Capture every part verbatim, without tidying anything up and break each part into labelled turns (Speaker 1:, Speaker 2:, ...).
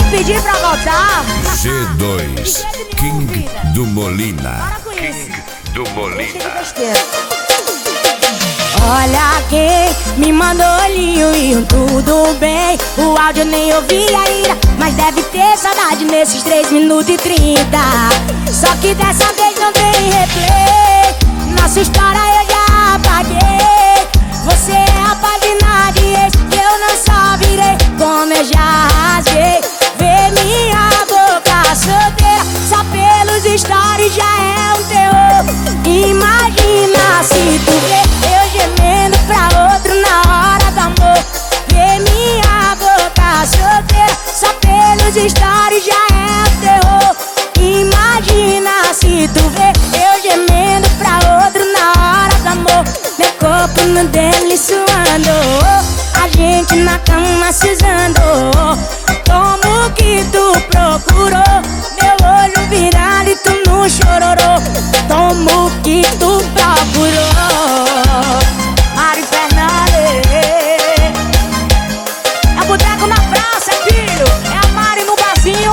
Speaker 1: pedir pra voltar.
Speaker 2: G dois, King do Molina. King do Molina.
Speaker 1: Olha quem me mandou olhinho e um tudo bem. O áudio nem ouvi ainda, mas deve ter saudade nesses três minutos e trinta. Só que dessa vez não tem replay. Nossa história eu já apaguei. Você é a página de ex que eu não só virei, como eu já rasguei. Vê minha boca solteira, só pelos stories já é um terror. Imagina se tu vê eu gemendo pra outro na hora do amor. Vê minha boca solteira, só pelos stories já é um terror. Imagina se tu vê eu gemendo pra outro na hora do amor. Meu corpo no dele suando, a gente na cama se usando. Como que tu procurou meu olho virado e tu não chororou? Como que tu procurou? Mari Fernandes. É boteco na praça, filho. É a Mari no barzinho.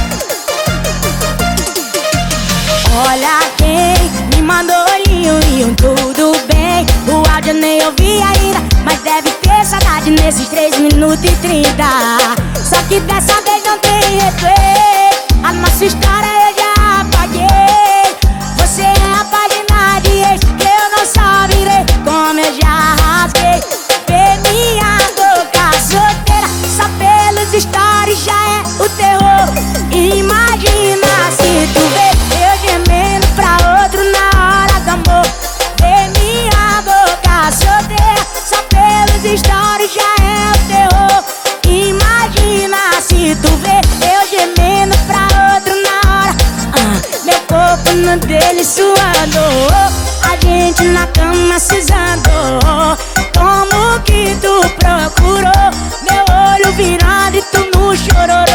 Speaker 1: Olha quem me mandou olhinho e um tudo bem. O áudio nem ouvi ainda, mas deve ter saudade nesses três minutos e trinta. Só que dessa vez não tem replay. A nossa história eu já apaguei. Você é a página de ex que eu não só virei, como eu já rasguei. Vê minha boca solteira, só pelos stories já é o terror. Imagina se tu vê eu gemendo pra outro na hora do amor. Vê minha boca solteira, só pelos stories já é o terror. Imagina se tu vê eu gemendo pra outro na hora. ah, Meu corpo no dele suando, a gente na cama se usando. Como que tu procurou meu olho virado e tu não chorou?